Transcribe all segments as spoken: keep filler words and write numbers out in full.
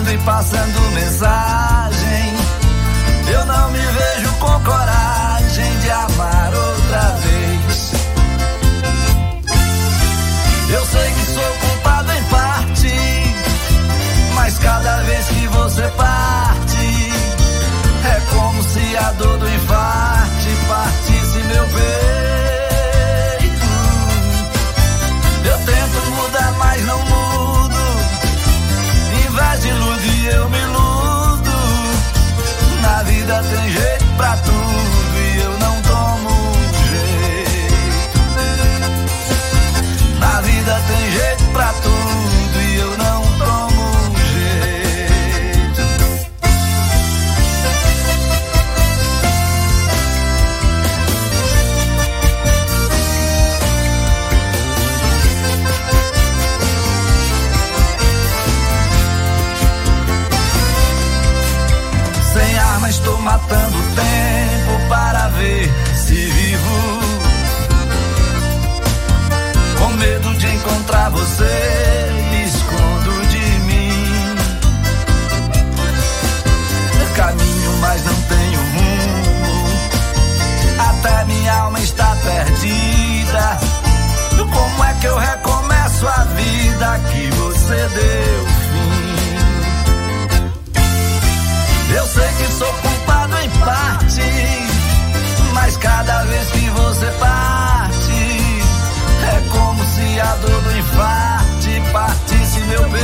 e passando mensagem. Eu não me vejo com coragem de amar outra vez. Eu sei que sou culpado em parte, mas cada vez que você parte, é como se a dor do infarte partisse meu peito. Eu tento mudar, mas não mudo. Em vez de iludir, eu me iludo. Na vida tem jeito pra tudo e eu não tomo jeito. Na vida tem jeito pra tudo e eu não tomo jeito. Sem arma estou matando o tempo para ver se vivo. Com medo de encontrar você, me escondo de mim. Caminho, mas não tenho rumo. Até minha alma está perdida. Como é que eu recomeço a vida que você deu fim? Eu sei que sou culpado em parte, mas cada vez que você parte, é como se a dor do infarte partisse meu peito.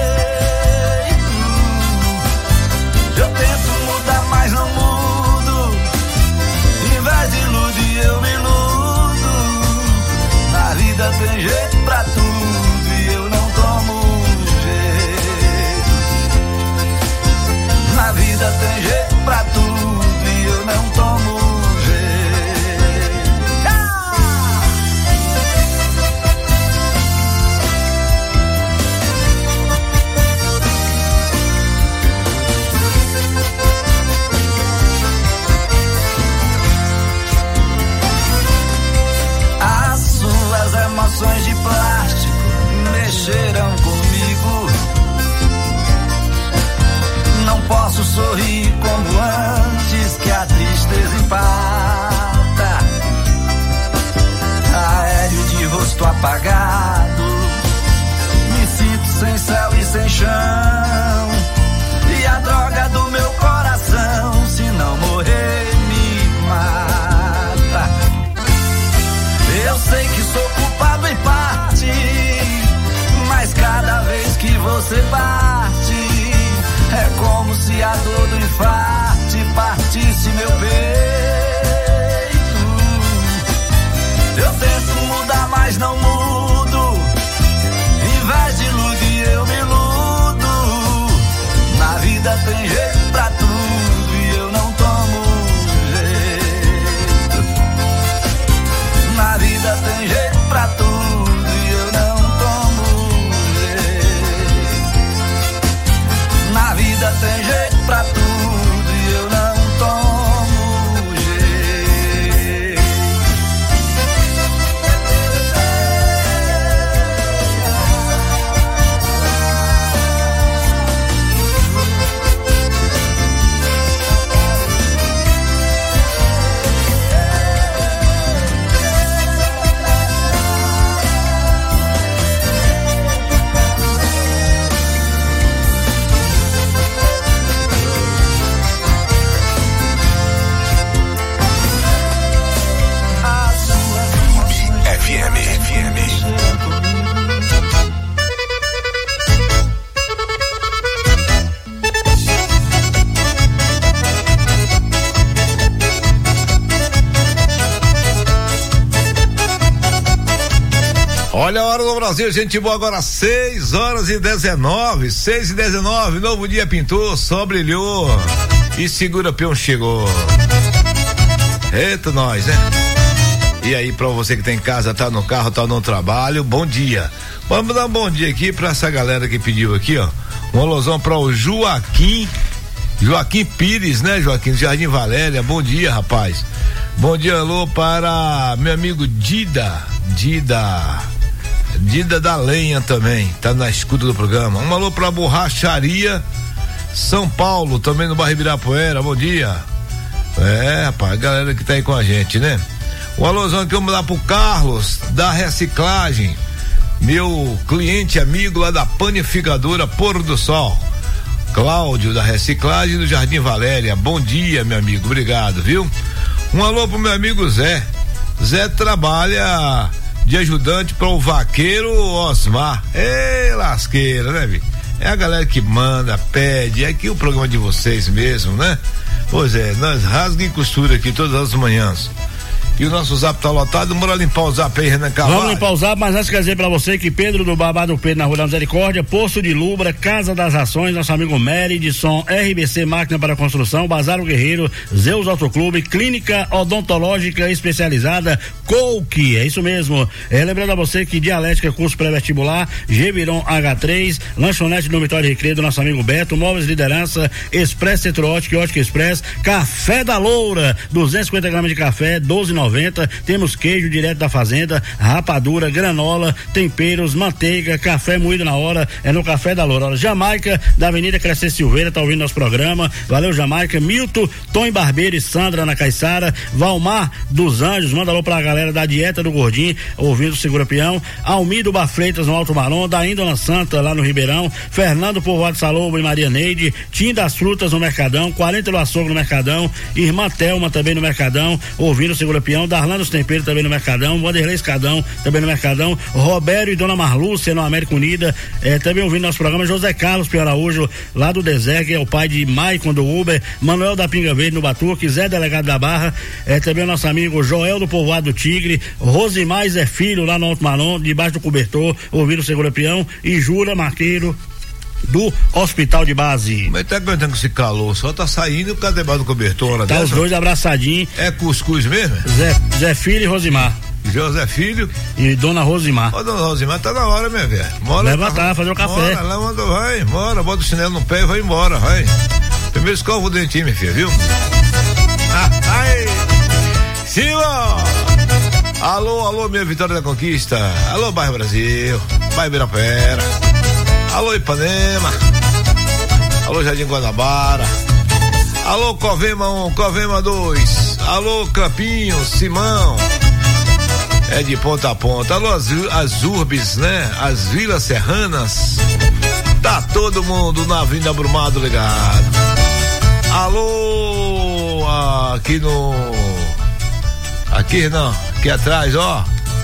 Eu tento mudar, mas não mudo. Em vez de iludir, eu me iludo. Na vida tem jeito pra tudo e eu não tomo jeito. Na vida tem jeito pra tudo e eu não tomo jeito. Ah! As suas emoções de plástico mexeram comigo. Não posso sorrir como antes, que a tristeza empata. Aéreo de rosto apagado, me sinto sem céu e sem chão. E a droga do meu coração, se não morrer, me mata. Eu sei que sou culpado em parte, mas cada vez que você parte, é como se a dor do infarte partisse meu peito. Eu tento mudar, mas não mudo. Em vez de iludir, eu me iludo. Na vida tem jeito pra tudo e eu não tomo jeito. Na vida tem jeito pra tudo e eu não tomo jeito. Na vida tem jeito pra tudo e eu não tomo jeito. Olha a hora do Brasil, gente boa, agora seis horas e dezenove, seis e dezenove, novo dia pintou, só brilhou e segura peão chegou. Eita nós, né? E aí, pra você que tá em casa, tá no carro, tá no trabalho, bom dia. Vamos dar um bom dia aqui pra essa galera que pediu aqui, ó. Um alusão pra o Joaquim, Joaquim Pires, né, Joaquim, do Jardim Valéria, bom dia, rapaz. Bom dia, alô, para meu amigo Dida, Dida, Dida da Lenha também, tá na escuta do programa. Um alô pra Borracharia São Paulo, também no bairro Ibirapuera, bom dia. É, rapaz, a galera que tá aí com a gente, né? Um alôzão aqui, vamos lá pro Carlos, da reciclagem, meu cliente amigo lá da panificadora Pôr do Sol. Cláudio, da reciclagem do Jardim Valéria, bom dia, meu amigo, obrigado, viu? Um alô pro meu amigo Zé. Zé trabalha de ajudante para o vaqueiro Osmar. Ê, lasqueira, né, vi? É a galera que manda, pede, é aqui o programa de vocês mesmo, né? Pois é, nós rasga e costura aqui todas as manhãs. E o nosso zap tá lotado, bora limpar o zap aí, Renan Carvalho. Vamos limpar o zap, mas antes quer dizer pra você que Pedro do Babado Pedro na Rua da Misericórdia, Poço de Lubra, Casa das Ações, nosso amigo Meridson, R B C Máquina para Construção, Bazar o Guerreiro, Zeus Autoclube, Clínica Odontológica Especializada, Couk, é isso mesmo. É, lembrando a você que Dialética, curso pré-vestibular, Geviron H três, Lanchonete do Vitória e Recreio do nosso amigo Beto, Móveis Liderança, Express Centro Ótica, Ótica Express, Café da Loura, duzentos e cinquenta gramas de café, doze e noventa. Temos queijo direto da fazenda, rapadura, granola, temperos, manteiga, café moído na hora, é no Café da Loura. Jamaica, da Avenida Crescer Silveira, tá ouvindo nosso programa, valeu Jamaica. Milton, Tom Barbeiro e Sandra na Caiçara, Valmar dos Anjos, manda alô pra galera da Dieta do Gordinho, ouvindo o Segura Peão, Almido Bafreitas no Alto Marom, da Índola Santa lá no Ribeirão, Fernando Povoado Salobo e Maria Neide, Tim das Frutas no Mercadão, quarenta do Açougue no Mercadão, Irmã Telma também no Mercadão, ouvindo o Segura Peão, Darlan dos Temperos também no Mercadão, Wanderlei Escadão também no Mercadão, Roberto e Dona Marlúcia no América Unida, eh, também ouvindo nosso programa, José Carlos Pio Araújo lá do Deserto, que é o pai de Maicon do Uber, Manuel da Pinga Verde no Batuque, Zé Delegado da Barra, eh, também o nosso amigo Joel do Povoado do Tigre, Rosimar Zé Filho lá no Alto Marom, debaixo do cobertor, ouvindo o Segura Peão, e Jura Marqueiro do Hospital de Base. Mas tá aguentando esse calor, só tá saindo por causa debaixo do cobertor. Tá dessa? Os dois abraçadinhos. É cuscuz mesmo? Zé, Zé Filho e Rosimar. José Filho e Dona Rosimar. Ó, Dona Rosimar, tá na hora, minha velha. Levantar, fazer o café. Bora, lá, manda, vai, bora, bota o chinelo no pé e vai embora, vai. Primeiro escova o dentinho, minha filha, viu? Ah, ai! Silva! Alô, alô, minha Vitória da Conquista. Alô, Bairro Brasil. Bairro Ibirapuera. Alô, Ipanema. Alô, Jardim Guanabara. Alô, Covema um, Covema dois. Alô, Campinhos, Simão. É de ponta a ponta. Alô, as, as urbes, né? As vilas serranas. Tá todo mundo na Avenida Brumado ligado. Alô, aqui no. Aqui não, aqui atrás, ó.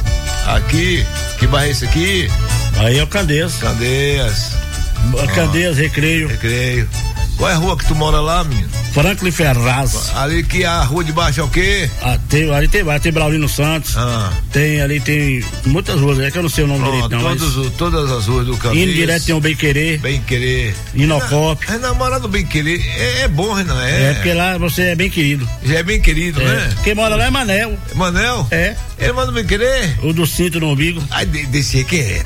Aqui, que bairro é esse aqui? Aí é o Candeias. Candeias. Candeias, Recreio. Recreio. Qual é a rua que tu mora lá, menino? Franklin Ferraz. Ali que a rua de baixo é o quê? Ah, tem, ali tem, tem Braulino Santos. Ah. Tem, ali tem muitas ruas, é que eu não sei o nome Pronto, direito não. Todos, mas... Todas as ruas do Candeias. Indo direto tem o Bem Querer. Bem Querer. Inocop. É namorar do Bem Querer, é, é bom, Renan, é. É, porque lá você é bem querido. Já é bem querido, é. Né? Quem mora lá é Manel. Manel? É. Ele manda o Bem Querer? O do cinto no umbigo. Ai, de, desse quieto.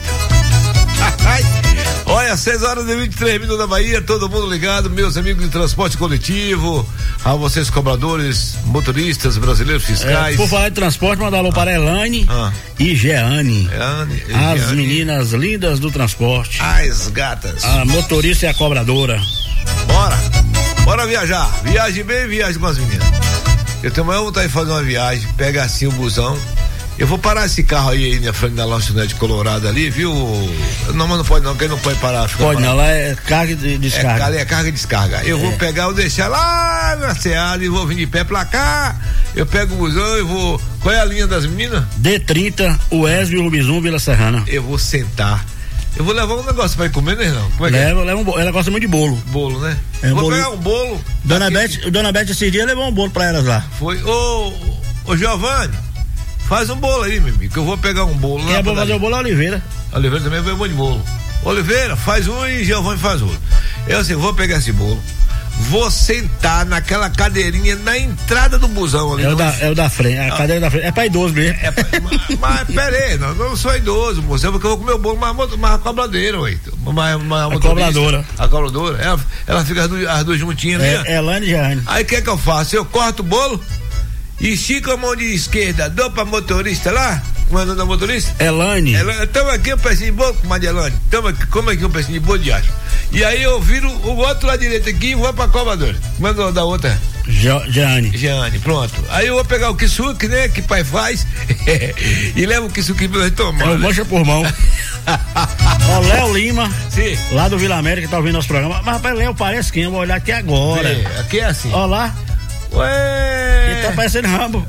Ai. Olha, seis horas e vinte e três minutos da Bahia, todo mundo ligado, meus amigos de transporte coletivo, a vocês cobradores, motoristas, brasileiros, fiscais. É, por falar de transporte, mandar alô ah. para Elaine ah. e Jeane. Jeane. As Jeane. Meninas lindas do transporte. As gatas. A motorista e a cobradora. Bora, bora viajar. Viagem bem, viagem com as meninas. Eu tenho maior vontade de fazer uma viagem, pega assim o busão. Eu vou parar esse carro aí, aí na frente da lanchonete colorada ali, viu? Não, mas não pode não, quem não pode parar. Pode parado. não, lá é carga e descarga. É, é carga e descarga. Eu é. vou pegar, eu deixar lá na Seada e vou vir de pé pra cá. Eu pego o busão e vou. Qual é a linha das meninas? D trinta, Uesby, Rubizum, Vila Serrana. Eu vou sentar. Eu vou levar um negócio pra ir comer, né, não? Como é que leva, é? leva um bolo. Ela gosta muito de bolo. Bolo, né? É, vou bolo. pegar um bolo. Dona Beth, Dona Beth esse dia levou um bolo pra elas lá. Foi. Ô, ô Giovanni. Faz um bolo aí, meu amigo, que eu vou pegar um bolo. Quem é bom fazer o bolo é Oliveira. Oliveira também vai bom de bolo. Oliveira, faz um e Giovanni faz outro. Eu assim, vou pegar esse bolo, vou sentar naquela cadeirinha na entrada do busão ali. É o da, é o da frente, a ah. cadeira da frente. É pra idoso mesmo. É pra, mas, mas peraí, não, não sou idoso, moço, porque eu vou comer o bolo, mas, mas a cobladeira, ué. Mas, mas, a cobradora. A cobradora, ela, ela fica as duas, as duas juntinhas ali. É, Elane e Jane. Aí o que é que eu faço? Eu corto o bolo, estica a mão de esquerda, dou pra motorista lá, Como é o nome da motorista? Elane. Estamos aqui um pecinho de bolo, comadre Elane. Estamos aqui, como aqui um pecinho de bolo de acho. E aí eu viro o outro lado direito aqui e vou pra Covador. Como é o nome da outra? Jeane. Jeane, pronto. Aí eu vou pegar o kisuke, né, que pai faz, e levo o kisuke pra nós tomar. É o mancha por mão. Ó, Léo Lima, sim, lá do Vila América, tá ouvindo nosso programa. Mas rapaz, Léo parece quem? Eu vou olhar aqui agora. Sim, aqui é assim. Ó lá. Ué. Ele tá parecendo Rambo.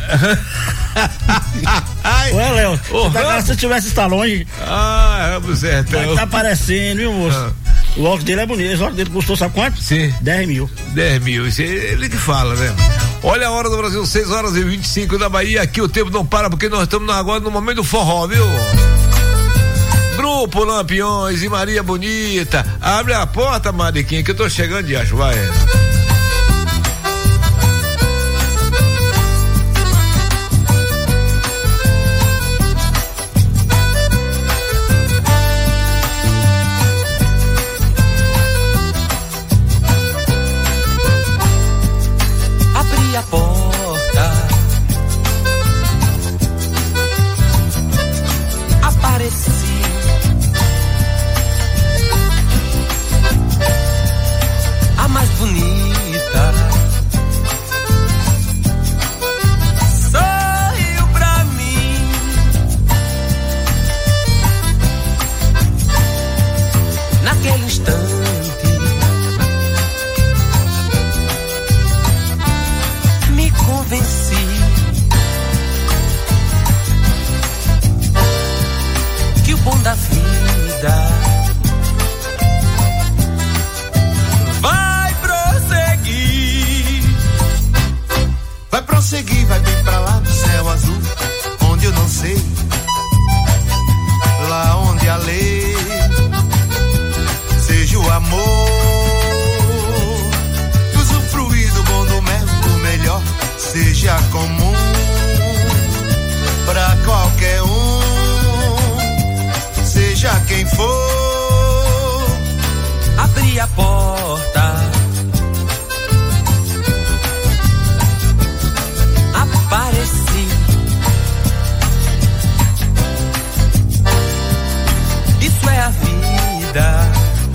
Ué, Léo, você tá cara, se tivesse estar longe. Ah, Rambo certo. Mas tá parecendo, viu, moço? Ah. O óculos dele é bonito, o óculos dele custou, sabe quanto? Sim. dez mil. dez mil, isso é ele que fala, né? Olha a hora do Brasil, seis horas e vinte e cinco da Bahia. Aqui o tempo não para porque nós estamos agora no momento do forró, viu? Grupo Lampiões e Maria Bonita. Abre a porta, Mariquinha, que eu tô chegando de acho, vai. Abri a porta, apareci. A mais bonita sorriu pra mim. Naquele instante me convenci que o bom da vida vai prosseguir, vai bem pra lá do céu azul, onde eu não sei, lá onde a lei seja o amor, usufruir do bom, do mel, do melhor, seja comum pra qualquer um, seja quem for. Abri a porta, apareci. Isso é a vida.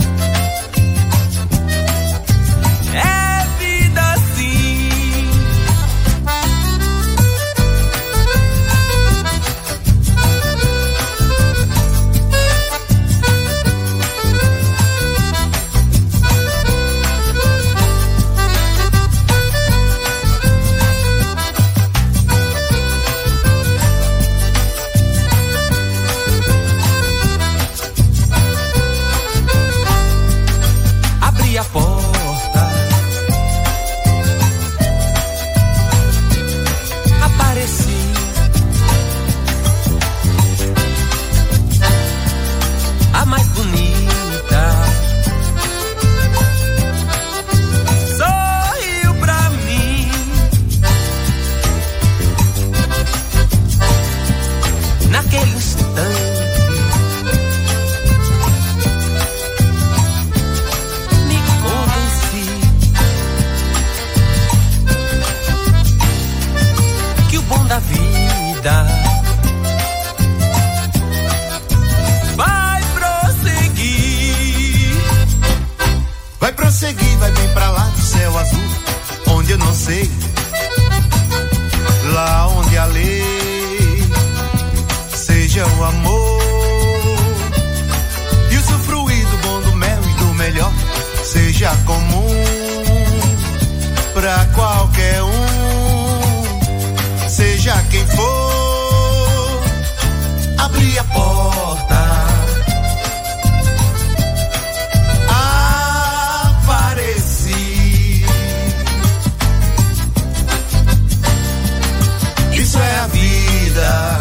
É vida sim. Abri a porta, apareci. A mais bonita sorriu pra mim. Naquele instante me convenci que o bom da vida vai prosseguir. Vai prosseguir, vai bem pra lá do céu azul, onde eu não sei, lá onde a lei seja o amor, e usufruir do bom, do mel e do melhor, seja comum pra qualquer um, seja quem for. Abri a porta, apareci. Isso é a vida.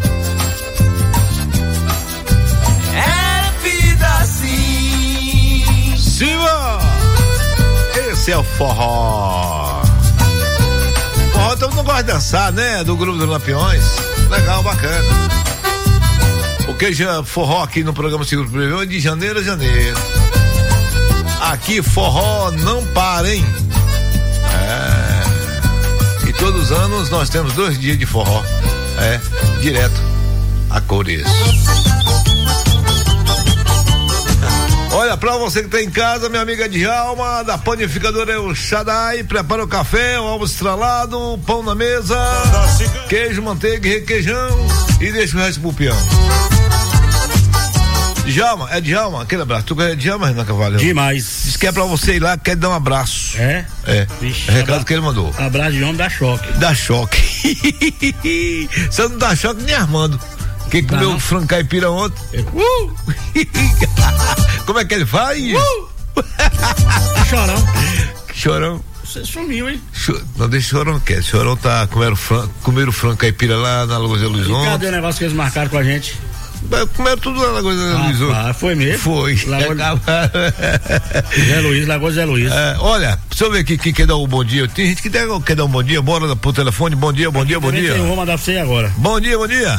É vida sim. Siva! Esse é o forró. Forró, todo mundo gosta de dançar, né? Do Grupo dos Lampiões. Legal, bacana. Porque já forró aqui no programa Seguro Prevê é de janeiro a janeiro. Aqui forró não para, hein? É. E todos os anos nós temos dois dias de forró. É, direto. a cores. Olha, pra você que tá em casa, minha amiga Djalma, da panificadora El Shaddai, prepara o café, o almoço estralado, pão na mesa, queijo, manteiga e requeijão e deixa o resto pro peão. Djalma, é Djalma, aquele abraço. Tu é Djalma, Renan Carvalho? Demais. Diz que é pra você ir lá, quer dar um abraço. É? É. Vixe, é recado abra... que ele mandou. Abraço de homem dá choque. Dá choque. Você não dá choque nem Armando. Quem comeu não. frango caipira ontem? Uh! Como é que ele faz? Uh! Chorão. Chorão. Você sumiu, hein? Cho... Não, deixa Chorão quieto. Chorão tá comendo frango, comeram frango caipira lá na Lagoa Zé Luiz ontem. Cadê o negócio que eles marcaram com a gente? Comeram tudo lá na Lagoa Zé Luiz ontem. Ah, foi mesmo? Foi. Lagoa... Zé Luiz, Lagoa Zé Luiz. É, olha, deixa eu ver aqui quem quer dar um bom dia. Tem gente que quer, quer dar um bom dia, bora pro telefone. Bom dia, bom dia, bom dia. Eu vou mandar pra você agora. Bom dia, bom dia.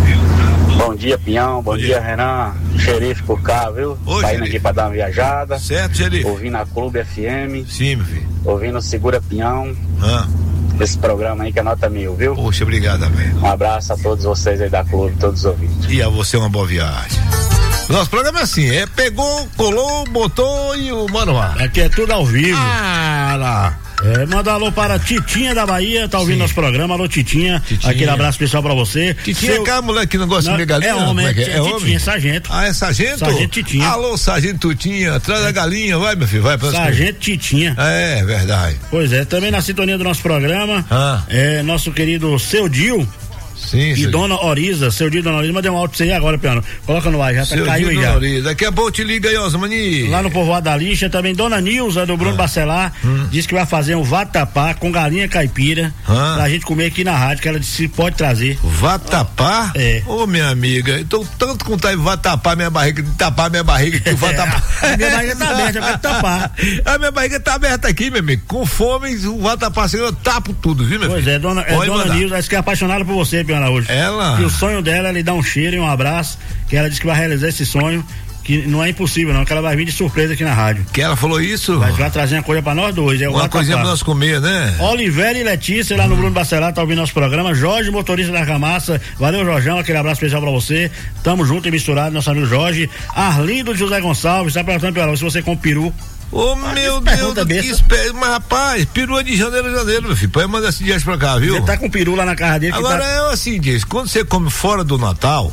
Bom dia, Pinhão. Bom, bom dia. dia, Renan. Xerife por cá, viu? Oi, Saindo xerife. aqui pra dar uma viajada. Certo, xerife. Ouvindo a Clube F M. Sim, meu filho. Ouvindo Segura Pinhão. Ah. Esse programa aí que é nota mil, viu? Poxa, obrigado, velho. Um abraço a todos vocês aí da Clube, todos os ouvintes. E a você uma boa viagem. Nosso programa é assim, é pegou, colou, botou e o mano lá. Aqui é tudo ao vivo. Ah, lá. É, manda alô para Titinha da Bahia, tá ouvindo Sim. nosso programa. Alô, Titinha. Titinha. Aquele abraço especial pra você. Titinha Seu... é aquela mulher que não gosta não, de galinha? É homem, é, é, é homem? Titinha, sargento. Ah, é sargento? Sargento Titinha. Alô, sargento Titinha, traz é. a galinha, vai, meu filho, vai pra Sargento Titinha. É, verdade. Pois é, também na sintonia do nosso programa, ah. é nosso querido Seu Dil. Sim, e sim. Dona Oriza, seu dia, Dona Oriza, mandei um áudio pra você aí agora, Piano. Coloca no ar, já tá, caiu aí já. Oriza. Daqui a pouco te liga aí, Osmani. Lá no Povoado da Lixa, também Dona Nilza, do Bruno ah. Bacelar, hum. disse que vai fazer um vatapá com galinha caipira ah. pra gente comer aqui na rádio, que ela disse que pode trazer. Vatapá? É. Ô, oh, minha amiga, eu tô tanto com tá vatapá minha barriga, de tapar minha barriga, que o vatapá. A minha barriga tá aberta, eu quero tapar. A minha barriga tá aberta aqui, meu amigo. Com fome, o vatapá assim, eu tapo tudo, viu, meu pois filho? Pois é, Dona, é, Dona Nilza, disse que é apaixonada por você, Piano, hoje. Ela? Que o sonho dela é lhe dar um cheiro e um abraço, que ela disse que vai realizar esse sonho, que não é impossível não, que ela vai vir de surpresa aqui na rádio. Que ela falou isso? Vai, vai trazer uma coisa pra nós dois. É uma coisinha pra nós comer, né? Oliveira e Letícia, lá no hum. Bruno Bacelar, tá ouvindo nosso programa. Jorge, motorista da Camassa, valeu, Jorjão, aquele abraço especial pra você. Tamo junto e misturado, nosso amigo Jorge. Arlindo de José Gonçalves, tá perguntando pra se você come peru. Ô, oh, meu Deus, que espe... mas rapaz, peru é de janeiro a janeiro, meu filho. Pode mandar esses dias pra cá, viu? Você tá com peru lá na casa dele. Agora tá... é assim, diz, quando você come fora do Natal,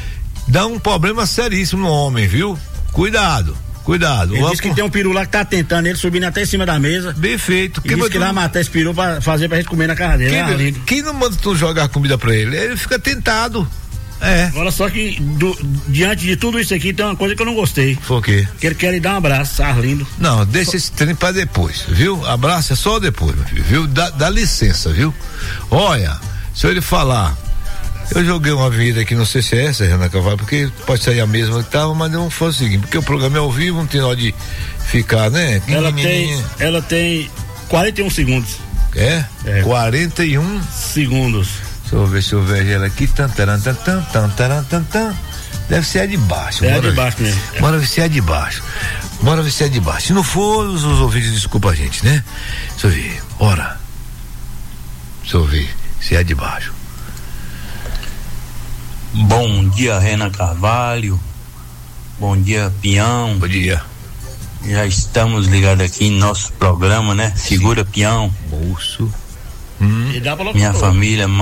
dá um problema seríssimo no homem, viu? Cuidado, cuidado. Ele disse que tem um peru lá que tá tentando ele subindo até em cima da mesa. Bem feito. Ele disse que vai matar esse peru pra fazer pra gente comer na casa dele. Quem, né, quem não manda tu jogar comida pra ele? Ele fica tentado. É. Agora só que do, diante de tudo isso aqui tem uma coisa que eu não gostei. Foi o quê? Que ele quer lhe dar um abraço, Arlindo. Não, deixa só... esse trem pra depois, viu? Abraço é só depois, meu filho, viu? Dá, dá licença, viu? Olha, se eu lhe falar, eu joguei uma vida aqui, não sei se é essa, Renan Carvalho, porque pode sair a mesma que tava, mas não foi o seguinte, porque o programa é ao vivo, não tem hora de ficar, né? Ela tem, ela tem quarenta e um segundos. É? é. quarenta e um segundos. Deixa eu ver se eu vejo ela aqui. Tan, taran, tan, tan, tan, taran, tan, tan. Deve ser a de baixo. É a de baixo mesmo. Bora ver se é a de baixo. Bora ver se é a de baixo. Se não for, os, os ouvintes desculpa a gente, né? Deixa eu ver. Bora. Deixa eu ver se é a de baixo. Bom dia, Renan Carvalho. Bom dia, Pinhão. Bom dia. Já estamos ligados aqui em nosso programa, né? Segura Pinhão. Bolso. Hum. Minha família